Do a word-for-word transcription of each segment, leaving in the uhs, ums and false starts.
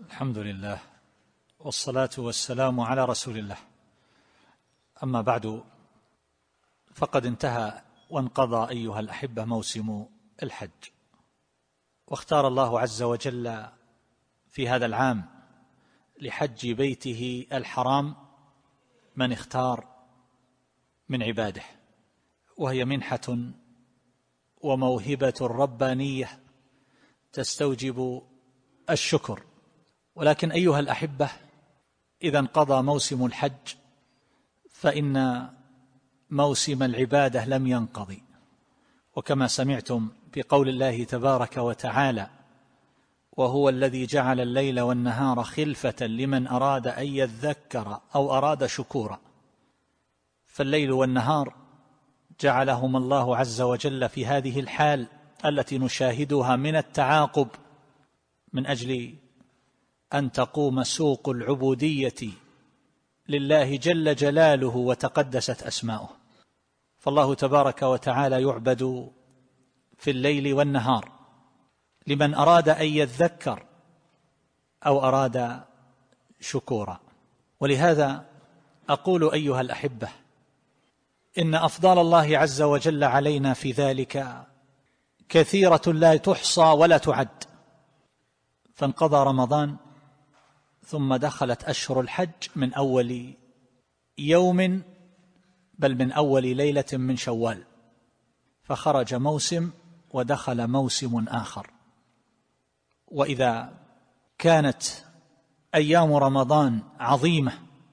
الحمد لله والصلاة والسلام على رسول الله. أما بعد، فقد انتهى وانقضى أيها الأحبة موسم الحج، واختار الله عز وجل في هذا العام لحج بيته الحرام من اختار من عباده، وهي منحة وموهبة ربانية تستوجب الشكر. ولكن أيها الأحبة، إذا انقضى موسم الحج فإن موسم العبادة لم ينقضي، وكما سمعتم في قول الله تبارك وتعالى: وهو الذي جعل الليل والنهار خلفة لمن أراد أن يذكر أو أراد شكورا. فالليل والنهار جعلهما الله عز وجل في هذه الحال التي نشاهدها من التعاقب من أجل أن تقوم سوق العبودية لله جل جلاله وتقدست أسماؤه. فالله تبارك وتعالى يعبد في الليل والنهار لمن أراد أن يذكر أو أراد شكورا. ولهذا أقول أيها الأحبة، إن أفضال الله عز وجل علينا في ذلك كثيرة لا تحصى ولا تعد. فانقضى رمضان، ثم دخلت أشهر الحج من أول يوم، بل من أول ليلة من شوال، فخرج موسم ودخل موسم آخر. وإذا كانت أيام رمضان عظيمة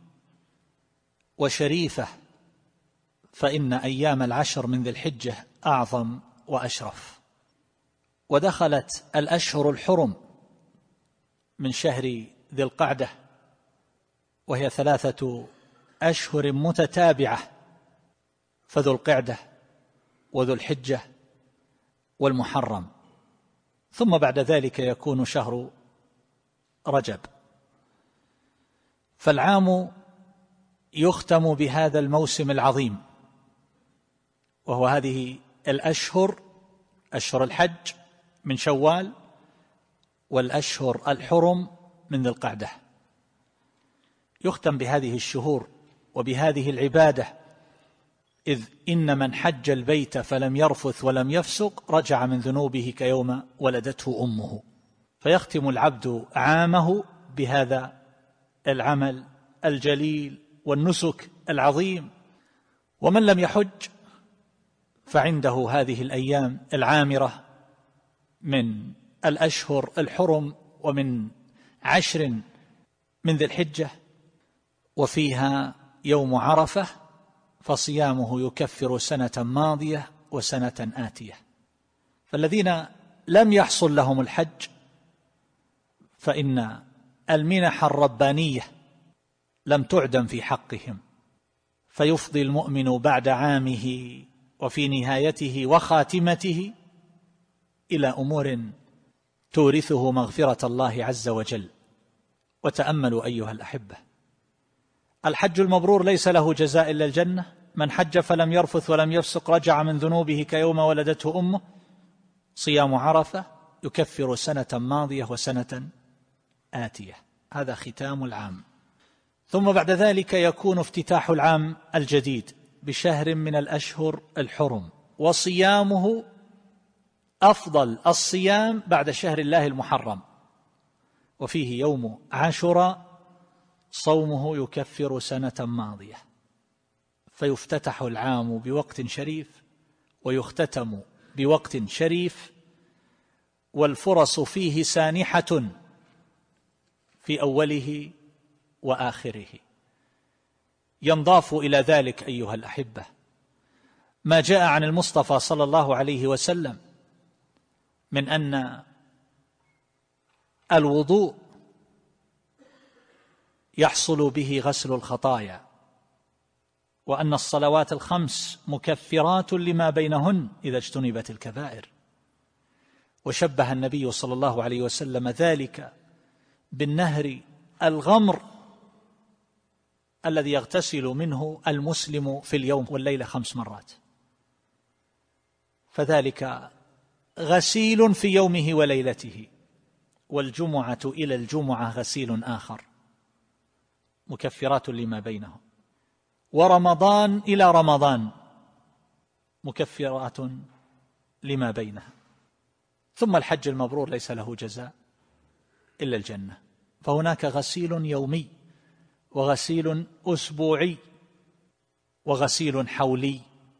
وشريفة، فإن أيام العشر من ذي الحجة أعظم وأشرف. ودخلت الأشهر الحرم من شهر ذي القعدة، وهي ثلاثة أشهر متتابعة، فذو القعدة وذو الحجة والمحرم، ثم بعد ذلك يكون شهر رجب. فالعام يختم بهذا الموسم العظيم، وهو هذه الأشهر، أشهر الحج من شوال، والأشهر الحرم من ذي القعدة. يختم بهذه الشهور وبهذه العبادة، إذ إن من حج البيت فلم يرفث ولم يفسق رجع من ذنوبه كيوم ولدته أمه. فيختم العبد عامه بهذا العمل الجليل والنسك العظيم. ومن لم يحج فعنده هذه الأيام العامرة من الأشهر الحرم ومن عشر من ذي الحجة، وفيها يوم عرفة، فصيامه يكفر سنة ماضية وسنة آتية. فالذين لم يحصل لهم الحج فإن المنح الربانية لم تعدم في حقهم، فيفضي المؤمن بعد عامه وفي نهايته وخاتمته إلى أمور تورثه مغفرة الله عز وجل. وتأملوا أيها الأحبة، الحج المبرور ليس له جزاء إلا الجنة. من حج فلم يرفث ولم يفسق رجع من ذنوبه كيوم ولدته أمه. صيام عرفة يكفر سنة ماضية وسنة آتية. هذا ختام العام. ثم بعد ذلك يكون افتتاح العام الجديد بشهر من الأشهر الحرم، وصيامه أفضل الصيام بعد شهر الله المحرم، وفيه يوم عاشوراء صومه يكفر سنة ماضية. فيفتتح العام بوقت شريف ويختتم بوقت شريف، والفرص فيه سانحة في أوله وآخره. ينضاف إلى ذلك أيها الأحبة ما جاء عن المصطفى صلى الله عليه وسلم من أن الوضوء يحصل به غسل الخطايا، وأن الصلوات الخمس مكفرات لما بينهن إذا اجتنبت الكبائر. وشبه النبي صلى الله عليه وسلم ذلك بالنهر الغمر الذي يغتسل منه المسلم في اليوم والليلة خمس مرات، فذلك غسيل في يومه وليلته، والجمعة إلى الجمعة غسيل آخر مكفرات لما بينهم، ورمضان إلى رمضان مكفرات لما بينها، ثم الحج المبرور ليس له جزاء إلا الجنة. فهناك غسيل يومي، وغسيل أسبوعي، وغسيل حولي،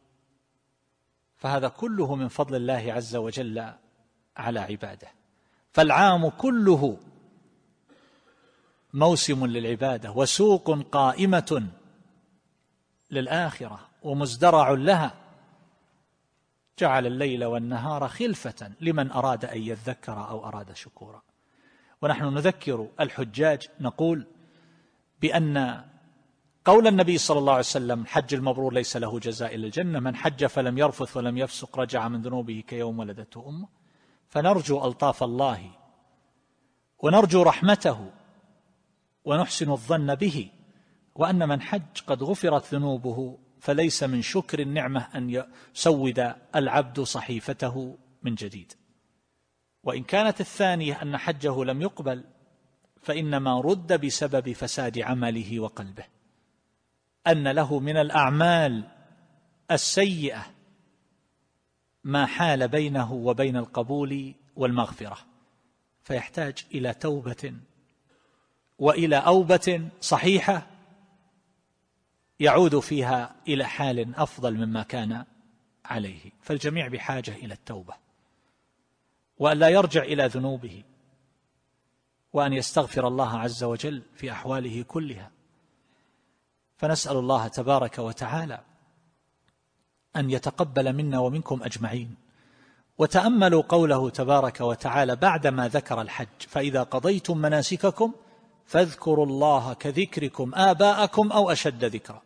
فهذا كله من فضل الله عز وجل على عباده. فالعام كله موسم للعبادة، وسوق قائمة للآخرة، ومزدرع لها، جعل الليل والنهار خلفة لمن أراد أن يذكر أو أراد شكورا. ونحن نذكر الحجاج نقول بأن قول النبي صلى الله عليه وسلم الحج المبرور ليس له جزاء إلا الجنة، من حج فلم يرفث ولم يفسق رجع من ذنوبه كيوم ولدته أمه، فنرجو ألطاف الله ونرجو رحمته ونحسن الظن به، وأن من حج قد غفرت ذنوبه، فليس من شكر النعمة أن يسود العبد صحيفته من جديد. وإن كانت الثانية أن حجه لم يقبل، فإنما رد بسبب فساد عمله وقلبه، أن له من الأعمال السيئة ما حال بينه وبين القبول والمغفرة، فيحتاج إلى توبة وإلى أوبة صحيحة يعود فيها إلى حال أفضل مما كان عليه. فالجميع بحاجة إلى التوبة، وأن لا يرجع إلى ذنوبه، وأن يستغفر الله عز وجل في أحواله كلها. فنسأل الله تبارك وتعالى أن يتقبل منا ومنكم أجمعين. وتأملوا قوله تبارك وتعالى بعدما ذكر الحج: فإذا قضيتم مناسككم فاذكروا الله كذكركم آباءكم أو أشد ذكرا.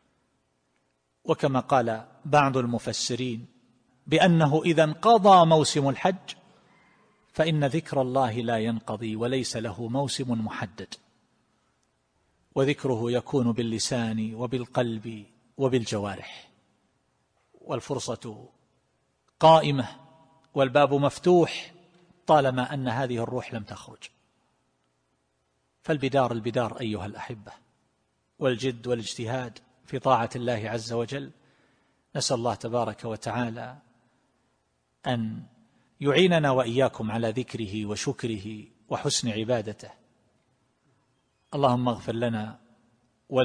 وكما قال بعض المفسرين بأنه إذا انقضى موسم الحج فإن ذكر الله لا ينقضي، وليس له موسم محدد، وذكره يكون باللسان وبالقلب وبالجوارح، والفرصة قائمة والباب مفتوح طالما أن هذه الروح لم تخرج. فالبدار البدار أيها الأحبة، والجد والاجتهاد في طاعة الله عز وجل. نسأل الله تبارك وتعالى أن يعيننا وإياكم على ذكره وشكره وحسن عبادته. اللهم اغفر لنا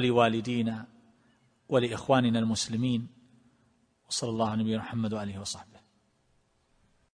ولوالدينا ولإخواننا المسلمين، وصلى الله على نبينا محمد وآله وصحبه.